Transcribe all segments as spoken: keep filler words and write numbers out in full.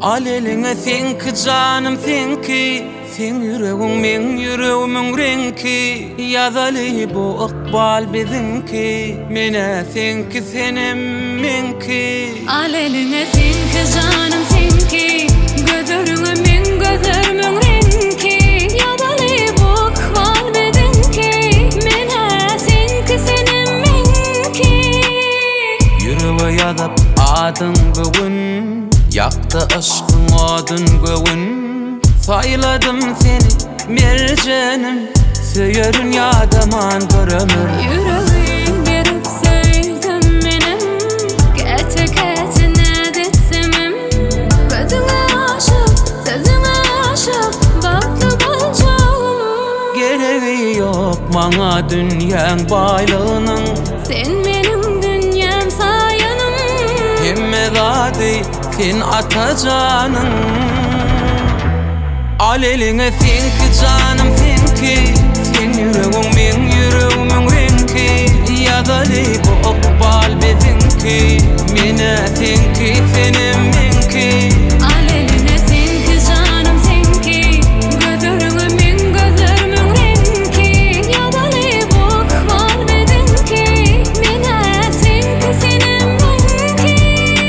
Al eline sen ki canım sen ki, sen yüreğin men yüreğimin renki. Yazalı bu ikbal bizimki, mene sen ki senem menki. Al eline sen ki canım sen ki, gözlerine men gözlerimin renki. Yazalı bu ikbal bizimki, mene sen ki senem menki. Yüreğe yazıp adın bugün, yaktı aşkın adın bugün. Sayladım seni mercenim, söyürün yadaman görümür. Yüreğin berip söydüm menem, kete kete ne detsemem. Gözüne aşık, sözüne aşık, baktı balcağım. Gereği yok bana dünyanın baylığının, Sen benim dünyam sayanım. Himmet adi sen atacanın. Al eline sen ki canım sen ki, sen yüreğin men yüreğimin renki. Yazalı bu ikbal bizimki, mene sen ki senem menki. Al eline sen ki canım sen ki, gözlerine men gözlerimin renki. Yazalı bu ikbal bizimki, mene sen ki senem menki.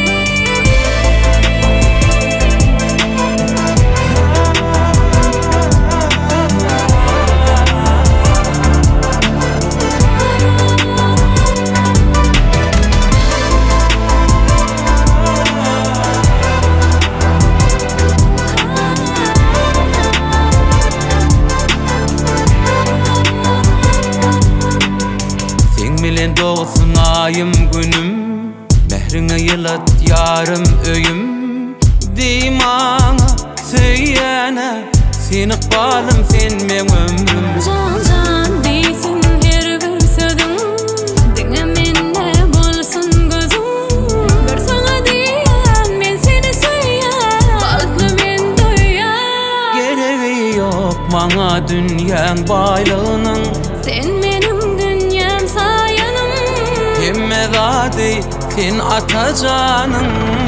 Bilen doğsun ayım günüm, mehrine yılat yarım öyüm. Dimana söyleyene, sen ikbalım sen men ömrüm. Can can deysin her bir sözüm, dinle minne bolsun gözüm. Bir sana diyen men seni söyleyen, balklı men duyan. Gereği yok bana dünyanın baylığının, Sen benim dünyam sayanım. Himmet adi sen atacanın.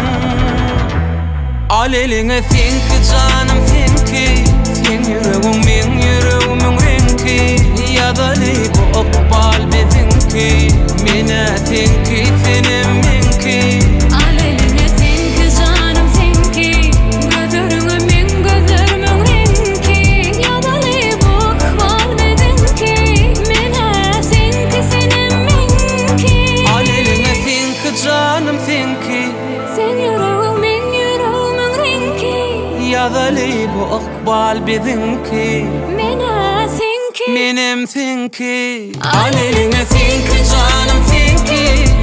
Al eline sen ki canım sen ki, sen yüreğin men yüreğimin renki. Yazalı bu ikbal bizimki, mene sen ki senem menki. Al eline sen ki canım sen ki, gözlerine men gözlerimin renki. Yazalı bu ikbal bizimki, mene sen ki senem menki. Al eline sen ki canım sen ki, Sen yüreğim men yüreğimin renki. yazalı bu ikbal bizimki, Mene sen ki, menem sen ki. Al eline sen ki canım sen ki,